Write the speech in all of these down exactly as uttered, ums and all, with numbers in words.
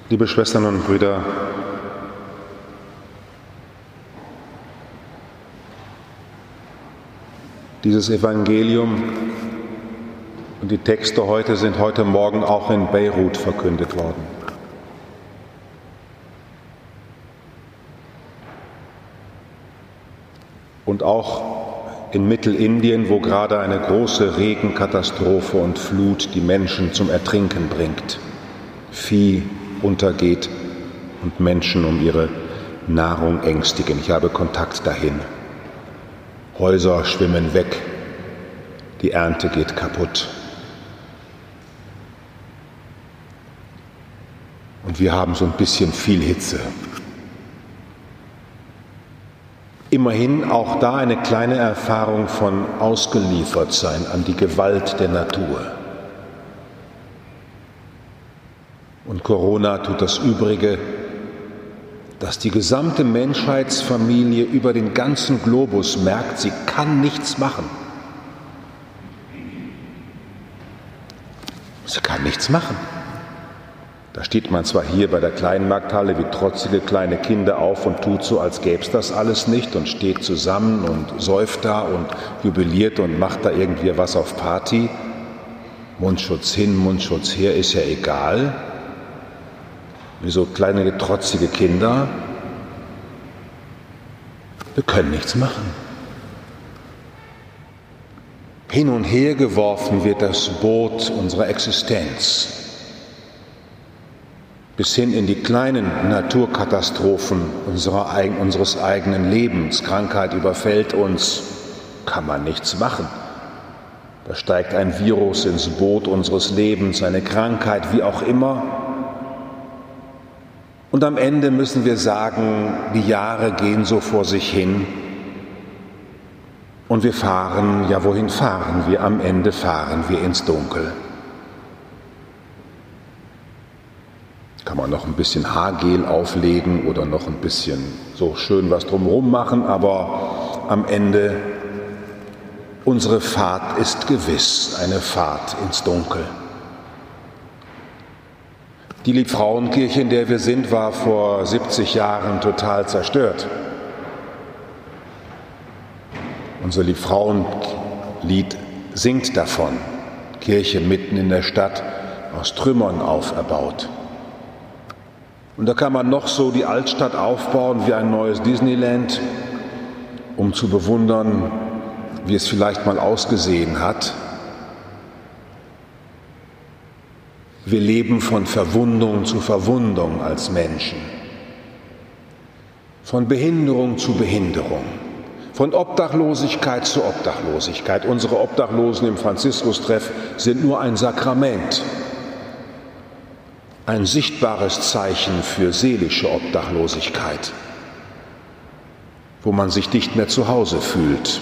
Liebe Schwestern und Brüder, dieses Evangelium und die Texte heute sind heute Morgen auch in Beirut verkündet worden. Und auch in Mittelindien, wo gerade eine große Regenkatastrophe und Flut die Menschen zum Ertrinken bringt. Vieh untergeht und Menschen um ihre Nahrung ängstigen. Ich habe Kontakt dahin. Häuser schwimmen weg, die Ernte geht kaputt. Und wir haben so ein bisschen viel Hitze. Immerhin auch da eine kleine Erfahrung von Ausgeliefertsein an die Gewalt der Natur. Und Corona tut das Übrige, dass die gesamte Menschheitsfamilie über den ganzen Globus merkt, sie kann nichts machen. Sie kann nichts machen. Da steht man zwar hier bei der kleinen Markthalle wie trotzige kleine Kinder auf und tut so, als gäbe es das alles nicht und steht zusammen und säuft da und jubiliert und macht da irgendwie was auf Party. Mundschutz hin, Mundschutz her, ist ja egal. Wie so kleine trotzige Kinder. Wir können nichts machen. Hin und her geworfen wird das Boot unserer Existenz. Bis hin in die kleinen Naturkatastrophen unserer, unseres eigenen Lebens. Krankheit überfällt uns, kann man nichts machen. Da steigt ein Virus ins Boot unseres Lebens, eine Krankheit, wie auch immer. Und am Ende müssen wir sagen, die Jahre gehen so vor sich hin und wir fahren, ja wohin fahren wir? Am Ende fahren wir ins Dunkel. Kann man noch ein bisschen Haargel auflegen oder noch ein bisschen so schön was drumherum machen, aber am Ende, unsere Fahrt ist gewiss, eine Fahrt ins Dunkel. Die Liebfrauenkirche, in der wir sind, war vor siebzig Jahren total zerstört. Unser Liebfrauenlied singt davon. Kirche mitten in der Stadt, aus Trümmern auferbaut. Und da kann man noch so die Altstadt aufbauen wie ein neues Disneyland, um zu bewundern, wie es vielleicht mal ausgesehen hat. Wir leben von Verwundung zu Verwundung als Menschen, von Behinderung zu Behinderung, von Obdachlosigkeit zu Obdachlosigkeit. Unsere Obdachlosen im Franziskus-Treff sind nur ein Sakrament, ein sichtbares Zeichen für seelische Obdachlosigkeit, wo man sich nicht mehr zu Hause fühlt,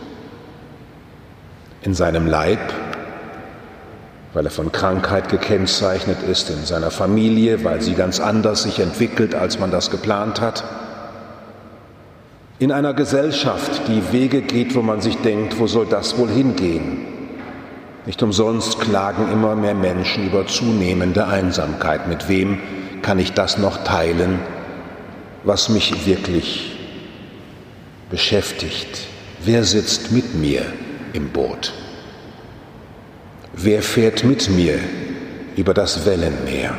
in seinem Leib, weil er von Krankheit gekennzeichnet ist, in seiner Familie, weil sie ganz anders sich entwickelt, als man das geplant hat. In einer Gesellschaft, die Wege geht, wo man sich denkt, wo soll das wohl hingehen? Nicht umsonst klagen immer mehr Menschen über zunehmende Einsamkeit. Mit wem kann ich das noch teilen, was mich wirklich beschäftigt? Wer sitzt mit mir im Boot? Wer fährt mit mir über das Wellenmeer?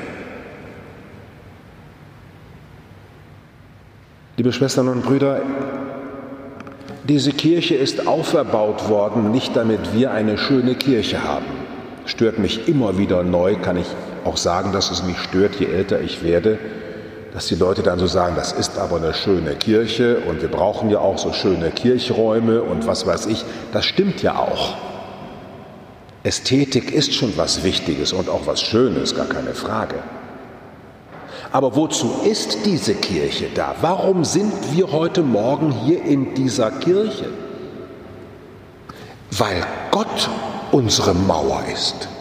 Liebe Schwestern und Brüder, diese Kirche ist auferbaut worden, nicht damit wir eine schöne Kirche haben. Stört mich immer wieder neu, kann ich auch sagen, dass es mich stört, je älter ich werde, dass die Leute dann so sagen, das ist aber eine schöne Kirche und wir brauchen ja auch so schöne Kirchräume und was weiß ich. Das stimmt ja auch. Ästhetik ist schon was Wichtiges und auch was Schönes, gar keine Frage. Aber wozu ist diese Kirche da? Warum sind wir heute Morgen hier in dieser Kirche? Weil Gott unsere Mauer ist.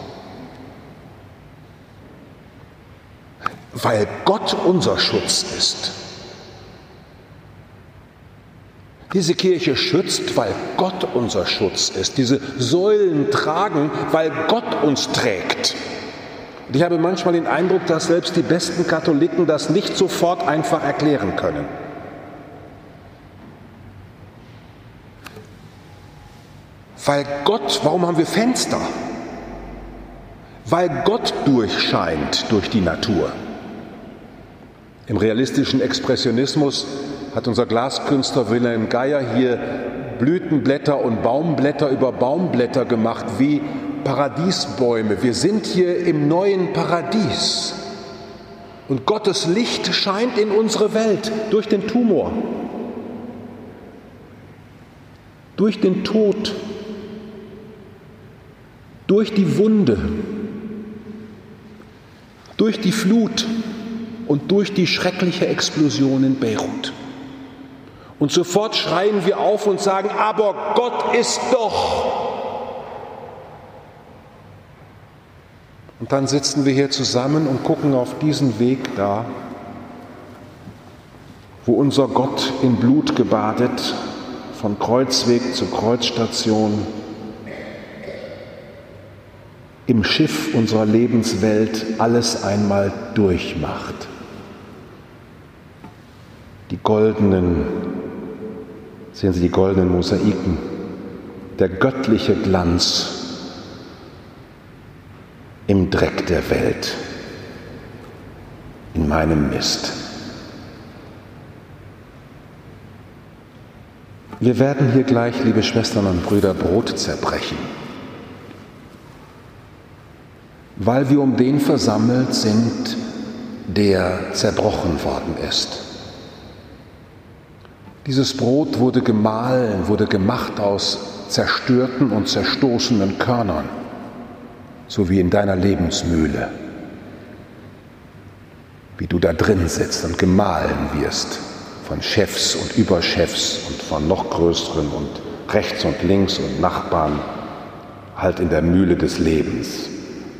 Weil Gott unser Schutz ist. Diese Kirche schützt, weil Gott unser Schutz ist. Diese Säulen tragen, weil Gott uns trägt. Und ich habe manchmal den Eindruck, dass selbst die besten Katholiken das nicht sofort einfach erklären können. Weil Gott, warum haben wir Fenster? Weil Gott durchscheint durch die Natur. Im realistischen Expressionismus hat unser Glaskünstler Wilhelm Geier hier Blütenblätter und Baumblätter über Baumblätter gemacht, wie Paradiesbäume. Wir sind hier im neuen Paradies. Und Gottes Licht scheint in unsere Welt durch den Tumor, durch den Tod, durch die Wunde, durch die Flut und durch die schreckliche Explosion in Beirut. Und sofort schreien wir auf und sagen, aber Gott ist doch. Und dann sitzen wir hier zusammen und gucken auf diesen Weg da, wo unser Gott in Blut gebadet, von Kreuzweg zu Kreuzstation, im Schiff unserer Lebenswelt alles einmal durchmacht. Die goldenen, sehen Sie die goldenen Mosaiken, der göttliche Glanz im Dreck der Welt, in meinem Mist. Wir werden hier gleich, liebe Schwestern und Brüder, Brot zerbrechen, weil wir um den versammelt sind, der zerbrochen worden ist. Dieses Brot wurde gemahlen, wurde gemacht aus zerstörten und zerstoßenen Körnern, so wie in deiner Lebensmühle, wie du da drin sitzt und gemahlen wirst von Chefs und Überchefs und von noch größeren und rechts und links und Nachbarn, halt in der Mühle des Lebens.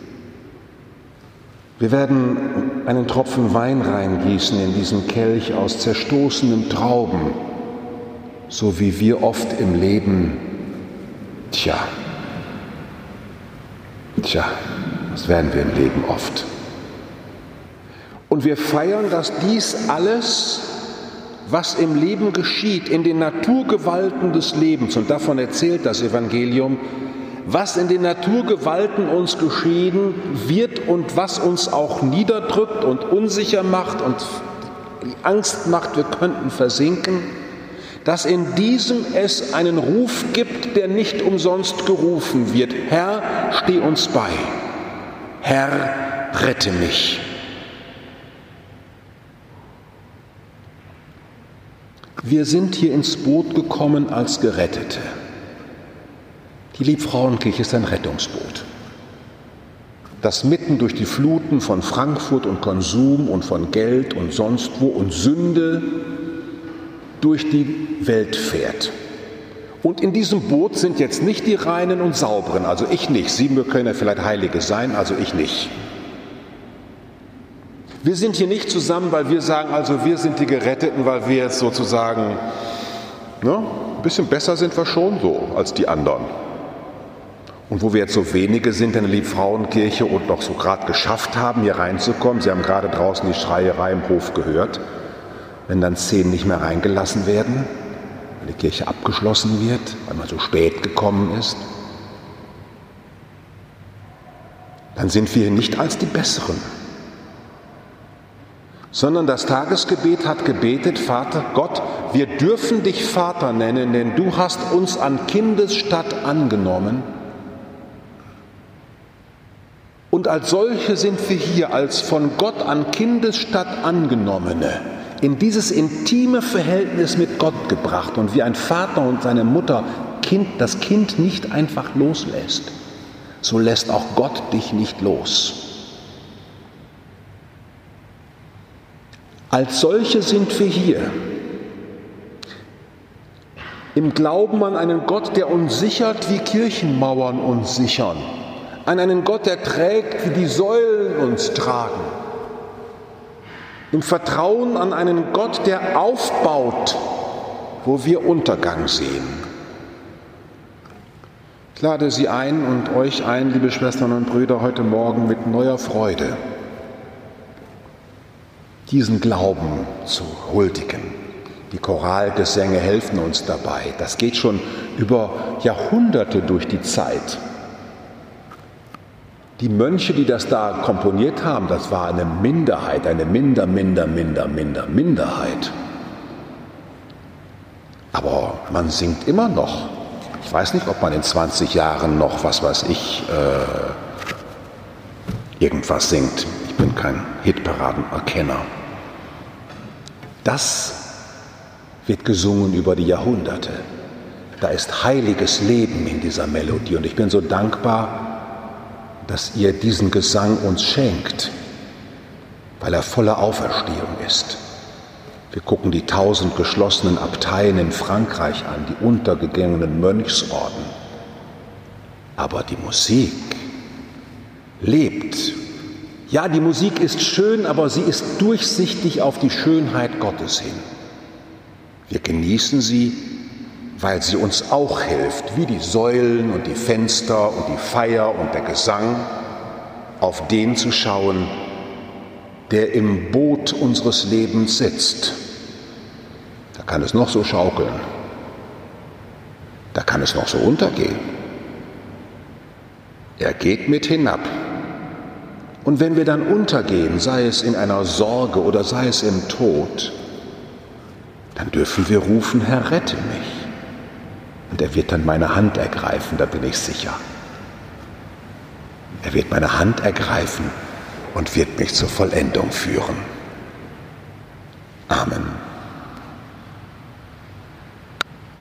Wir werden einen Tropfen Wein reingießen in diesen Kelch aus zerstoßenen Trauben, so wie wir oft im Leben, tja, tja, das werden wir im Leben oft. Und wir feiern, dass dies alles, was im Leben geschieht, in den Naturgewalten des Lebens, und davon erzählt das Evangelium, was in den Naturgewalten uns geschehen wird und was uns auch niederdrückt und unsicher macht und die Angst macht, wir könnten versinken, dass in diesem es einen Ruf gibt, der nicht umsonst gerufen wird. Herr, steh uns bei. Herr, rette mich. Wir sind hier ins Boot gekommen als Gerettete. Die Liebfrauenkirche ist ein Rettungsboot, das mitten durch die Fluten von Frankfurt und Konsum und von Geld und sonst wo und Sünde durch die Welt fährt. Und in diesem Boot sind jetzt nicht die Reinen und Sauberen, also ich nicht. Sie können ja vielleicht Heilige sein, also ich nicht. Wir sind hier nicht zusammen, weil wir sagen, also wir sind die Geretteten, weil wir jetzt sozusagen, ne, ein bisschen besser sind wir schon so als die anderen. Und wo wir jetzt so wenige sind in der Liebfrauenkirche und noch so gerade geschafft haben, hier reinzukommen, Sie haben gerade draußen die Schreierei im Hof gehört, wenn dann zehn nicht mehr reingelassen werden, weil die Kirche abgeschlossen wird, weil man so spät gekommen ist, dann sind wir hier nicht als die Besseren, sondern das Tagesgebet hat gebetet, Vater Gott, wir dürfen dich Vater nennen, denn du hast uns an Kindesstatt angenommen. Und als solche sind wir hier, als von Gott an Kindesstatt angenommene, in dieses intime Verhältnis mit Gott gebracht und wie ein Vater und seine Mutter kind, das Kind nicht einfach loslässt, so lässt auch Gott dich nicht los. Als solche sind wir hier, im Glauben an einen Gott, der uns sichert, wie Kirchenmauern uns sichern, an einen Gott, der trägt, wie die Säulen uns tragen, im Vertrauen an einen Gott, der aufbaut, wo wir Untergang sehen. Ich lade Sie ein und euch ein, liebe Schwestern und Brüder, heute Morgen mit neuer Freude diesen Glauben zu huldigen. Die Choralgesänge helfen uns dabei. Das geht schon über Jahrhunderte durch die Zeit. Die Mönche, die das da komponiert haben, das war eine Minderheit, eine minder, minder, minder, minder, Minderheit. Aber man singt immer noch. Ich weiß nicht, ob man in zwanzig Jahren noch, was weiß ich, äh, irgendwas singt. Ich bin kein Hitparadenerkenner. Das wird gesungen über die Jahrhunderte. Da ist heiliges Leben in dieser Melodie und ich bin so dankbar, dass ihr diesen Gesang uns schenkt, weil er voller Auferstehung ist. Wir gucken die tausend geschlossenen Abteien in Frankreich an, die untergegangenen Mönchsorden. Aber die Musik lebt. Ja, die Musik ist schön, aber sie ist durchsichtig auf die Schönheit Gottes hin. Wir genießen sie, weil sie uns auch hilft, wie die Säulen und die Fenster und die Feier und der Gesang, auf den zu schauen, der im Boot unseres Lebens sitzt. Da kann es noch so schaukeln. Da kann es noch so untergehen. Er geht mit hinab. Und wenn wir dann untergehen, sei es in einer Sorge oder sei es im Tod, dann dürfen wir rufen, Herr, rette mich. Und er wird dann meine Hand ergreifen, da bin ich sicher. Er wird meine Hand ergreifen und wird mich zur Vollendung führen. Amen.